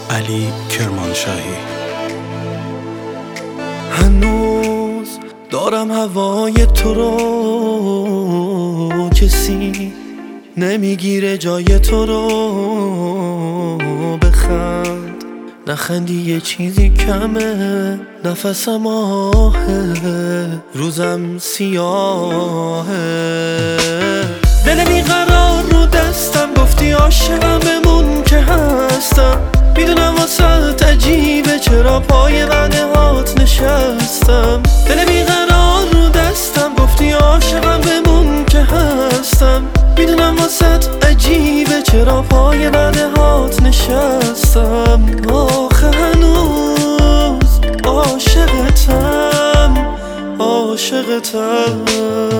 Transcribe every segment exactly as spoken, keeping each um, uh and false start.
علی کرمانشاهی. هنوز دارم هوای تو رو، کسی نمیگیره جای تو رو. بخند نخندی یه چیزی کمه، نفسم آهه، روزم سیاهه. دل بیقرار رو دستم، گفتی عاشقم بمون که هستم. میدونم واسه عجیبه چرا پای وعده هات نشستم. دل بیقرار رو دستم، گفتی عاشقم بمون که هستم. میدونم واسه عجیبه چرا پای وعده هات نشستم. آخه هنوز عاشقتم، عاشقتم.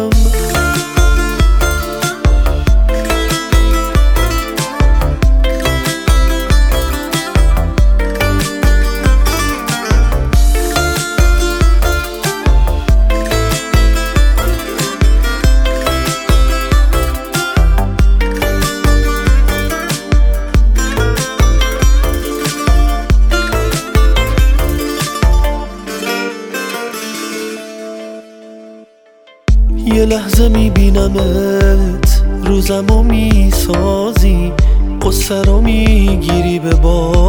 یه لحظه میبینمت، روزمو میسازی، قصه رو میگیری به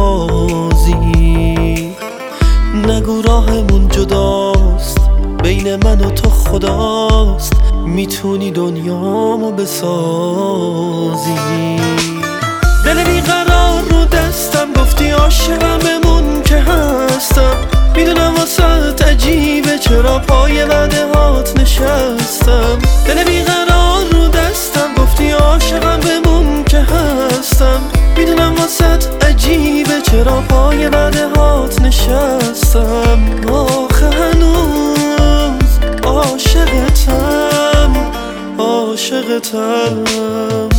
بازی. نگو راهمون جداست، بین من و تو خداست، میتونی دنیامو بسازی. دل بیقرار رو دستم، گفتی عاشقم بمون که هستم. میدونم واسه عجیبه چرا پای وعده هات نشستم. دل بیقرار رو دستم، گفتی عاشقم بمون که هستم. میدونم واسه عجیبه چرا پای وعده هات نشستم. آخه هنوز عاشقتم، عاشقتم.